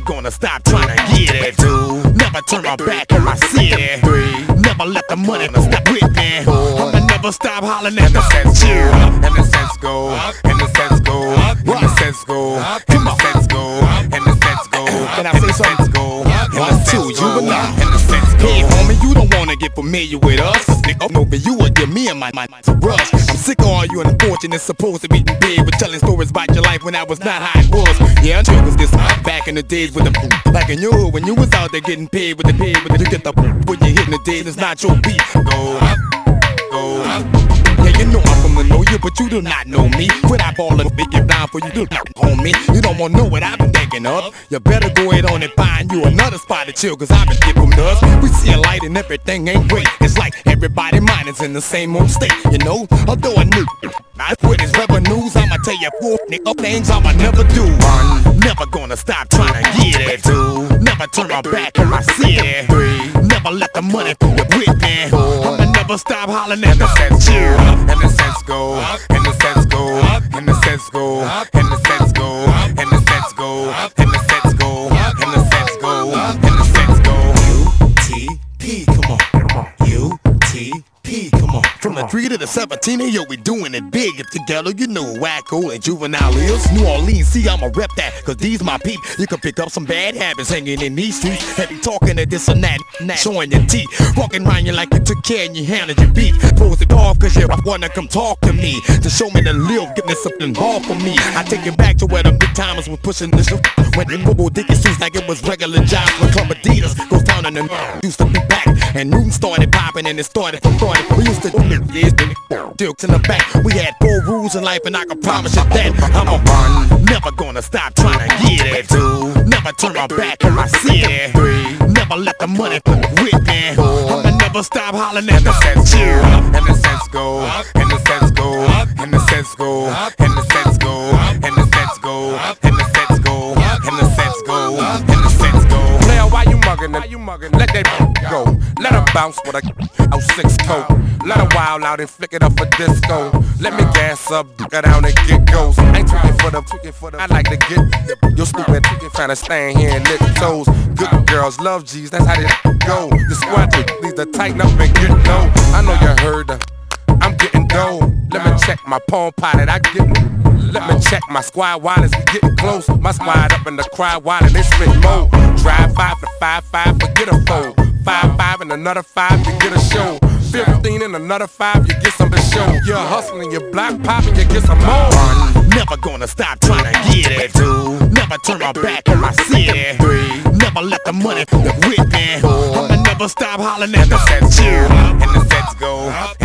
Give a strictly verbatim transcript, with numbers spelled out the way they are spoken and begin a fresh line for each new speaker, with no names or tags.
gonna stop trying to get it. Two, never turn my back on my city. Three, never let the money stop with me. I'ma never stop hollering at the sense go, and the sense go, and the sense go, and the sense go, and the sense go, and the sense go. Can I say something? Go, and the two, you and I, and the sense go. Hey, homie, you don't wanna get familiar with us. Nigga, no, but you would give me and my mind to rush. I'm sick of all you unfortunate supposed to be big with telling stories about your life when I was not how it was. Yeah, I'm sure it was this back in the days with the back in your hood when you was out there getting paid with the paid with the you get the when you hitting the days, it's not your beat. Go, go. Yeah, you know I'm from the know you, but you do not know me. When I ball and big it down for you, do not own me. You don't wanna know what I've been thinking of. You better go ahead on and find you another spot to chill, cause I've been dipping nuts. We see a light and everything ain't great. It's like everybody mind is in the same old state, you know. Although I knew I with his revenues, I'ma tell you four nigga things I'ma never do. One, never gonna stop trying to get it. Two, never turn my back on my city. Three, never let the money through the with me. I'ma never stop hollering at the sense go, and the sense go, and the sense go, and the sense go, and the sense go, and the sense go, and the sense go, and the sense go, and the sense go. U T P, come on, come on. U T P, come on. From the three to the seventeen, hey, yo, we doing it big. If together, you know Wacko and Juvenile is. New Orleans, see, I'ma rep that, cause these my peep. You can pick up some bad habits hanging in these streets. Heavy talking to this and that, and that, showing your teeth. Walking around you like you took care and you handled your beat. Pose it off, cause you wanna come talk to me. To show me the live, give me something ball for me. I take it back to where the big timers was pushing this shit. When the bubble dicky suits like it was regular jobs. When Club Adidas goes down and the used to be back. And Newton started popping and it started from starting. We used to do this, jokes in the back. We had four rules in life and I can promise you that I'ma run, never gonna stop trying to get it. Two, never turn my back on my city. Three, never let the money flow with me. I'ma never stop hollering at the sense go, and the sense go, and the sense go, and the sense go, and the sense go, and the sense go, and the sense go, and the sense go, and the sense go.
Player, why you mugging? Why you mugging? Let that go. Let her bounce with a oh six coat. Let her wild out and flick it up for disco. Let me gas up, get down and get ghost. Ain't tweaking for the, tweaking for the. I like to get your stupid tweaking, trying to stand here and lick toes. Good girls love G's, that's how they go. The squad needs to tighten up and get low. I know you heard her. I'm getting dough. Let me check my palm potted. I get. Let me check my squad wallets. We getting close. My squad up in the crowd wallet. They spit more. Drive five to five five, forget a fold. Five five and another five, you get a show. Fifteen and another five, you get some to show. You're hustling, you're block popping, you get some more.
One, never gonna stop trying to get it. Two, never turn my back on my city. Three, never let the money flow with me. I'ma never stop hollering at the sense go, and the sense go.